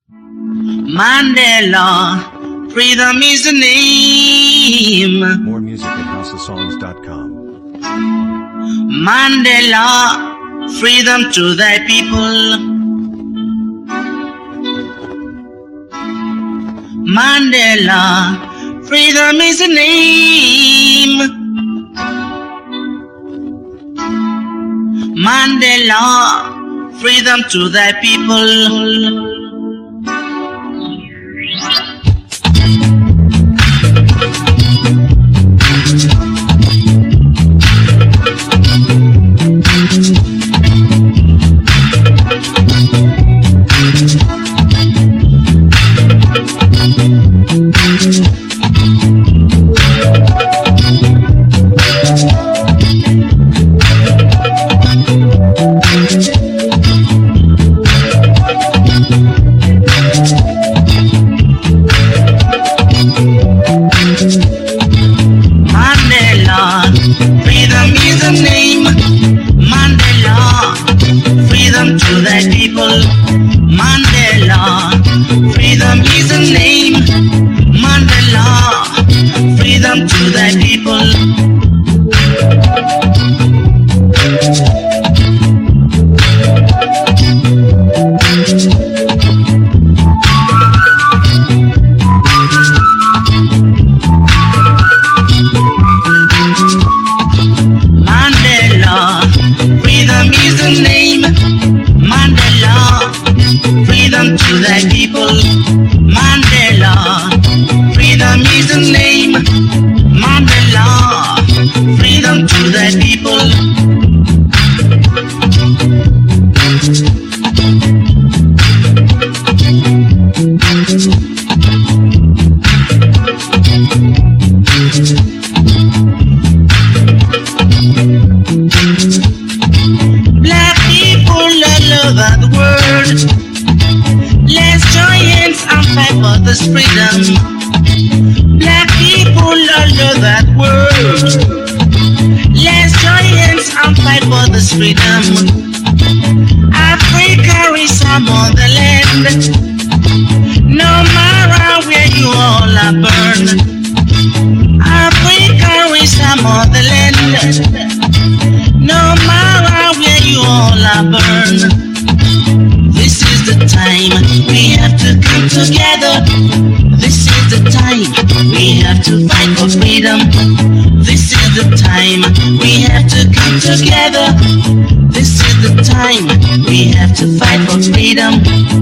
Mandela, freedom is the name. More music at housesongs.com. Mandela, freedom to thy people. Mandela, freedom is the name. Mandela, freedom to thy people. Freedom is the name. Mandela, freedom to thy people. Mandela, freedom is the name. Mandela, freedom to thy people. Freedom is the name. Mandela, freedom to thy people. Mandela, freedom is the name. Mandela, freedom to thy people. Black people all over the world, let's join hands and fight for this freedom. Black people all over the world, let's join hands and fight for this freedom. Africa is our motherland, no matter where you all are born. Africa is our motherland, no matter where you all are born. This is the time we have to come together. This is the time we have to fight for freedom. This is the time we have to come together. This is the time we have to fight for freedom.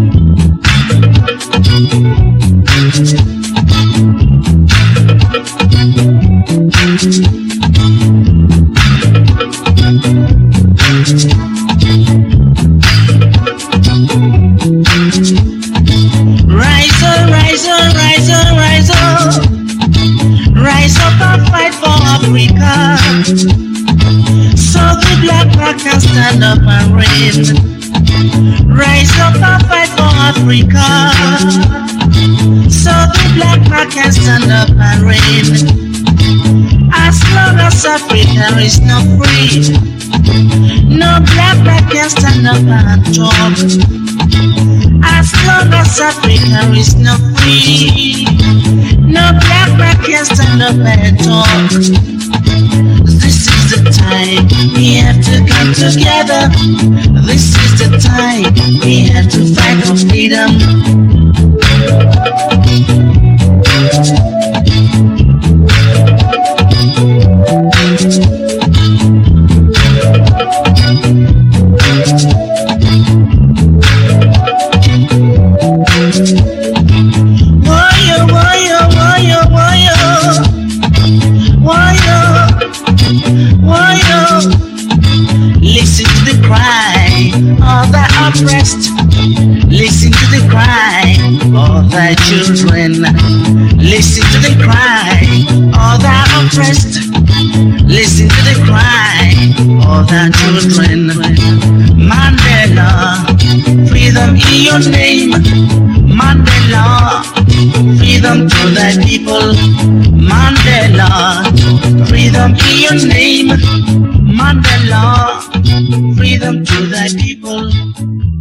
Rise up, rise up, rise up, rise up. Rise up and fight for Africa, so the black man can stand up and reign. Rise up and fight for Africa, so the black man can stand up and reign. As long as Africa is not free, no black man can stand up and talk. As long as Africa is not free, no black man can stand up and talk. This is the time we have to come together. This is the time we have to fight for freedom. Listen to the cry of the oppressed. Listen to the cry of the children. Listen to the cry of the oppressed. Listen to the cry of the children. Mandela, freedom in your name. Mandela, freedom to the people. Mandela, freedom in your name. Mandela, freedom to thy people.